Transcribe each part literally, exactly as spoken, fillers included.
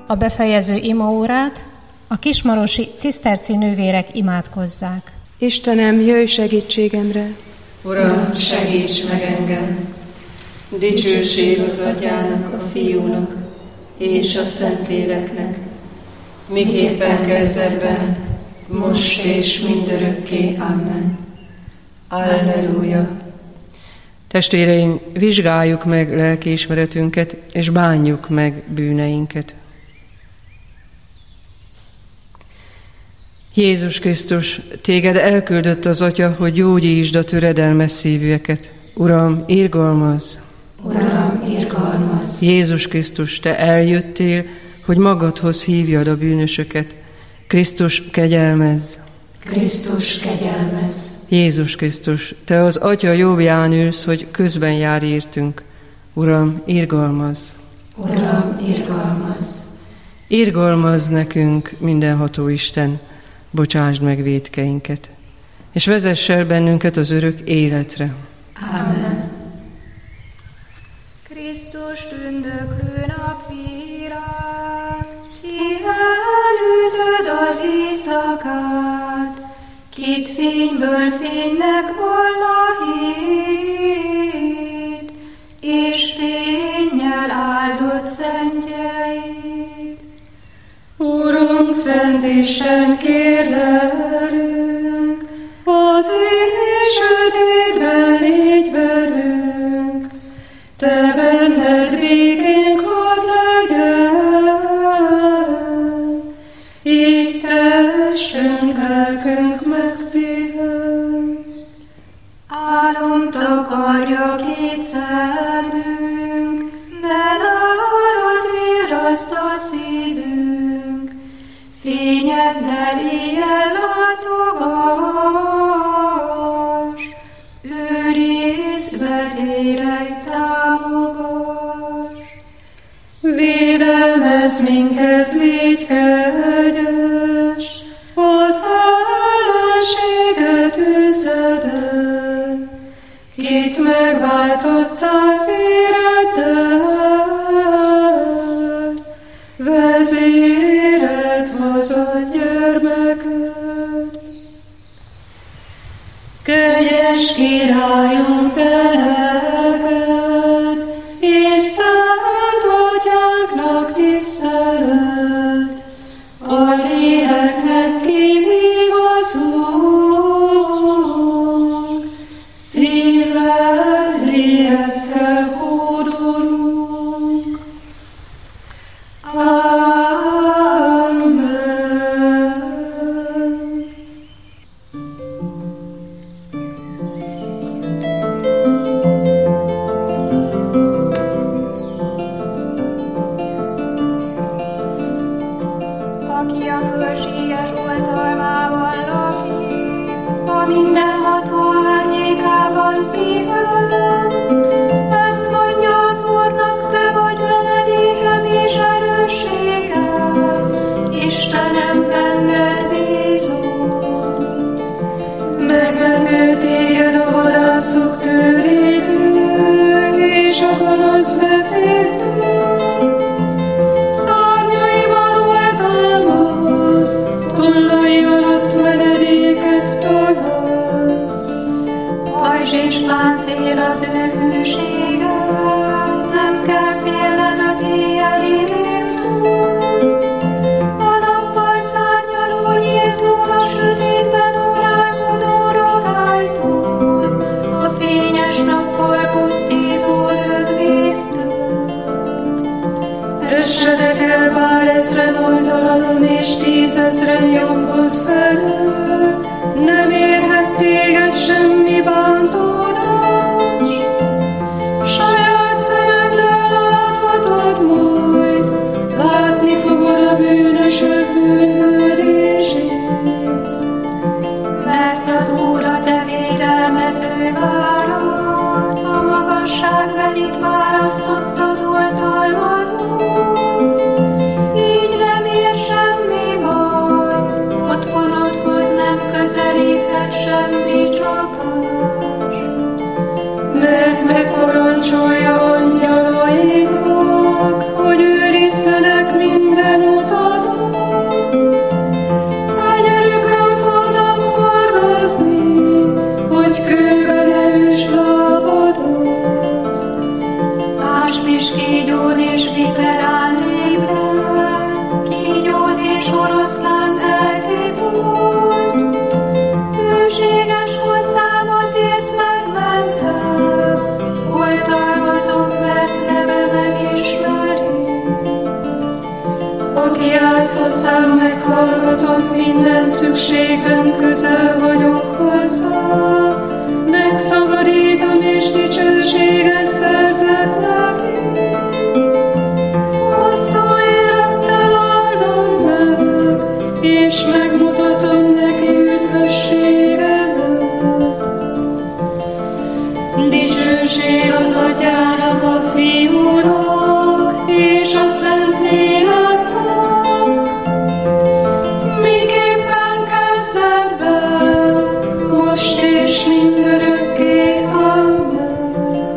a befejező imaórát a kismarosi ciszterci nővérek imádkozzák. Istenem, jöjj segítségemre! Uram, segíts meg engem! Dicsőség az Atyának, a Fiúnak és a Szentléleknek, miképpen kezdetben, most és mindörökké. Amen. Alleluja! Testvéreim, vizsgáljuk meg lelkiismeretünket, és bánjuk meg bűneinket. Jézus Krisztus, téged elküldött az Atya, hogy gyógyítsd a töredelmes szívűeket. Uram, irgalmazz! Uram, irgalmazz! Jézus Krisztus, te eljöttél, hogy magadhoz hívjad a bűnösöket. Krisztus, kegyelmezz! Krisztus, kegyelmezz! Jézus Krisztus, te az Atya jobbján ülsz, hogy közben jár értünk. Uram, irgalmazz! Uram, irgalmazz! Irgalmazz nekünk, mindenható Isten, bocsásd meg vétkeinket, és vezess el bennünket az örök életre. Amen. Krisztus tündöklő napvirán, ki előzöd az éjszakát, kit fényből fénynek volna hét, és fénnyel áldott szentjeit. Urunk, Szent Isten, kérlelünk, az éj sötétben légy velünk, te benned békénk hadd legyen, így testünk, lelkünk megpihen. Álom takarja két szemünk, de nárad virraszt a szívünk, fényeddel éjjel látogass, őrizd, vezérelj, támogass. Védelmezz minket, légy kegyes, az ellenséget űzzed el, kit megváltottál véreddel, vezéreld hozott gyermeked. Kegyes Királyunk, te neked, és szent Atyánknak tisztelet, a léleknek kivigazunk, szívvel, lélekkel hódolunk. Amen. Aki a fölséges oltalmában lakik, a mindenható árnyékában pihen, ezt mondja az Úrnak, te vagy menedékem és erősségem, Istenem, benned bízom. Megmentő téged a vadászok tőrétől, és a gonosz vezértől. Szárnyaiban oltalmaz, tollai alatt menedéket találsz. Pajzs és páncél az ő hűsége, nem kell félned az éjjeli rémtől. A nappal szárnyaló nyíltól, a sötétben uralkodó rogálytól, a fényes nappal pusztító rögvésztől. Essenek el bár ezren oldaladon, és tízezren jobbod felől, nem érhet téged semmi bántódás. Saját szemeddel láthatod majd, látni fogod a bűnösök bűnhődését. Mert az Úr a te védelmező várad, a magasságbelit választottad oltalmadon. Így nem ér semmi baj, otthonodhoz nem közelíthet semmi csapás. aki állt hozzám, meghallgatom, minden szükségben közel vagyok hozzá. Megszabadítom és dicsőséget szerzek neki. Hosszú élettel áldom meg, és megmutatom neki üdvösségemet. Dicsőség az Atyának, a Fiúnak és a Szentléleknek, miképpen kezdetben, most és mindörökké. Amen.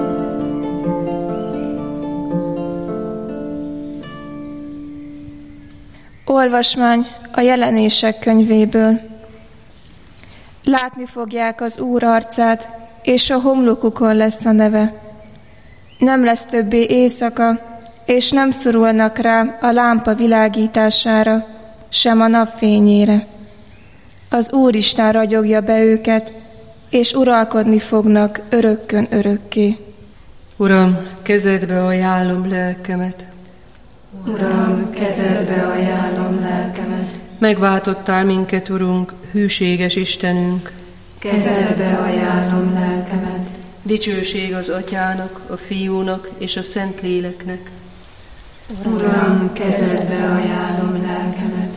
Olvasmány a Jelenések könyvéből. Látni fogják az Úr arcát, és a homlokukon lesz a neve. Nem lesz többé éjszaka, és nem szorulnak rá a lámpa világítására, sem a napfényére. Az Úristen ragyogja be őket, és uralkodni fognak örökkön örökké. Uram, kezedbe ajánlom lelkemet. Uram, kezedbe ajánlom lelkemet. Megváltottál minket, Urunk, hűséges Istenünk. Kezedbe ajánlom lelkemet. Dicsőség az Atyának, a Fiúnak és a Szentléleknek. Uram, kezedbe ajánlom lelkemet.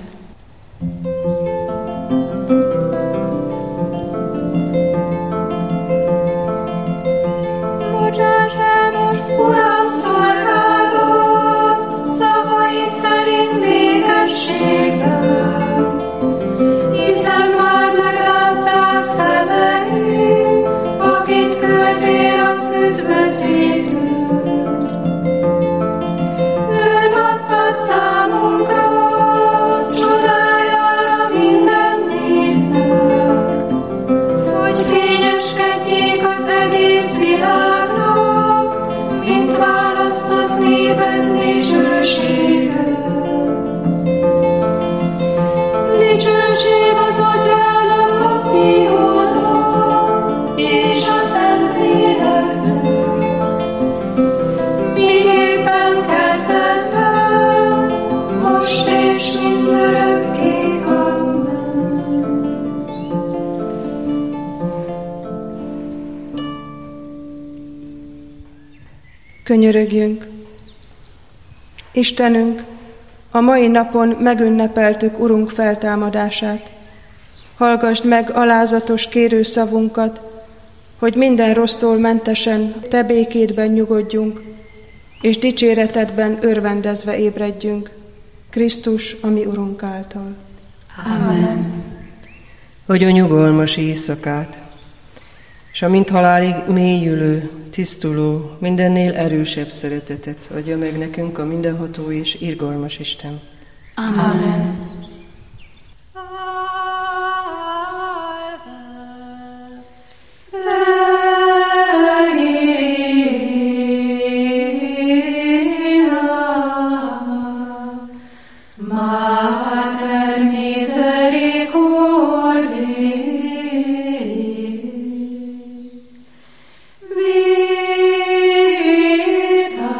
Bocsáss el most, Uram, szolgálat, szavaid szerint békességben, hiszen már meglátták szemeim, akit küldtél az üdvözítőt. Őt adtad számunkra, csodájára minden népnek, hogy fényeskedjék az egész világnak, mint választott népen dicsősége. Dicsőség az Atyának, a Fiúnak és a Szentléleknek, miképpen kezdetben, most és mindörökké. Amen. Könyörögjünk! Istenünk, a mai napon megünnepeltük Urunk feltámadását. Hallgasd meg alázatos kérőszavunkat, hogy minden rossztól mentesen Te békédben nyugodjunk, és dicséretedben örvendezve ébredjünk, Krisztus, a mi Urunk által. Amen. Hogy a nyugalmas éjszakát, és a mint halálig mélyülő, tisztuló, mindennél erősebb szeretetet adja meg nekünk a mindenható és irgalmas Isten. Amen. Mater misericordiae, vita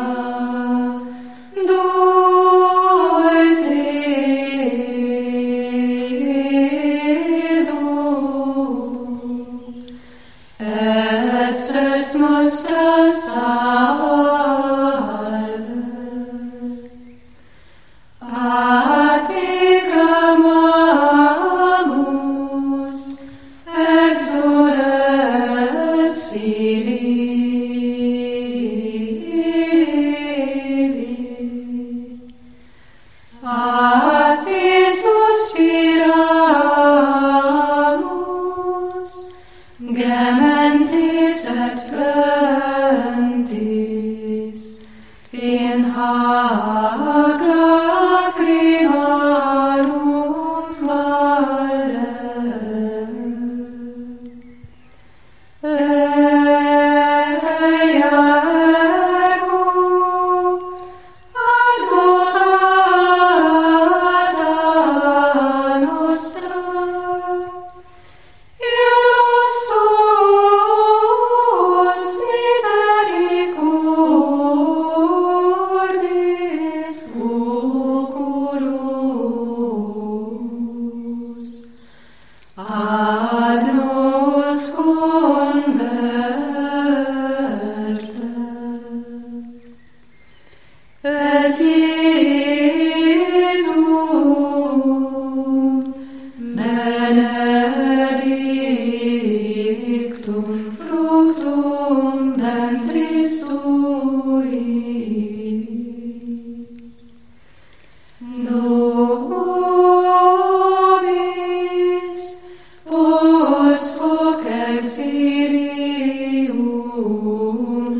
dulcedo, et spes nostra salve. A te clamamus, exores Filii. A te suspiramus, gementis et flentis, in hac lacrimarum valle. Eia ergo ad Nobis post hoc exilium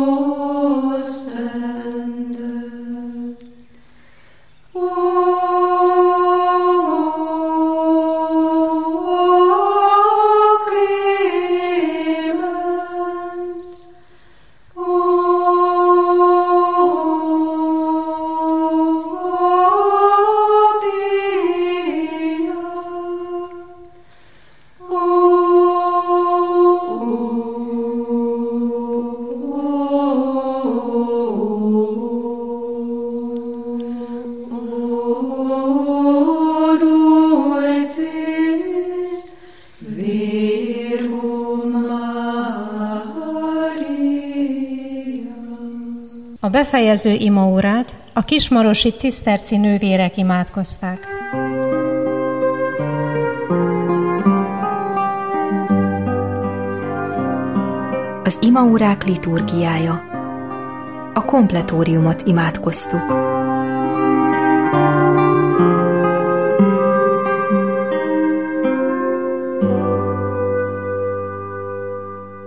ostende. O clemens, o A befejező imaórát a kismarosi ciszterci nővérek imádkozták. Az imaórák liturgiája. A kompletóriumot imádkoztuk.